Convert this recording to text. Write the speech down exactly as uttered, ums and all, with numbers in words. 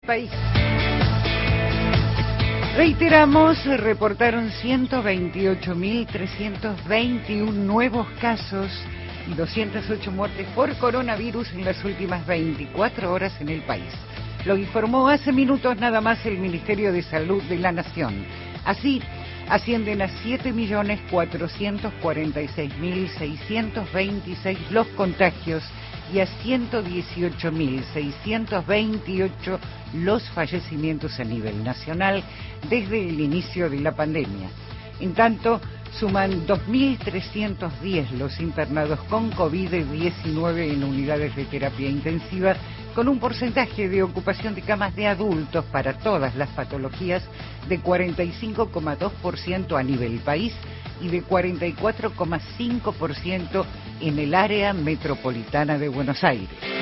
país. Reiteramos, reportaron ciento veintiocho mil trescientos veintiuno nuevos casos y doscientas ocho muertes por coronavirus en las últimas veinticuatro horas en el país. Lo informó hace minutos nada más el Ministerio de Salud de la Nación. Así, ascienden a siete millones cuatrocientos cuarenta y seis mil seiscientos veintiséis los contagios y a ciento dieciocho mil seiscientos veintiocho los fallecimientos a nivel nacional desde el inicio de la pandemia. En tanto, suman dos mil trescientos diez los internados con COVID diecinueve en unidades de terapia intensiva, con un porcentaje de ocupación de camas de adultos para todas las patologías de cuarenta y cinco coma dos por ciento a nivel país y de cuarenta y cuatro coma cinco por ciento en el área metropolitana de Buenos Aires.